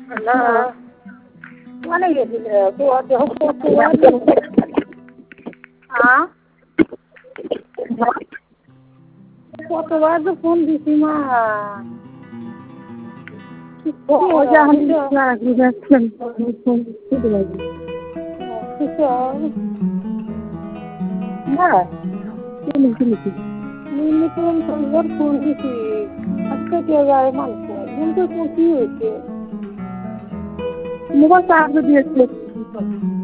hello মানে গেছিলে কতবার তো ফোন দিছি মা ফোন দিছি আজকে কে যায় মানুষ কিন্তু কি হয়েছে মোবাইল চার্জ দিয়েছে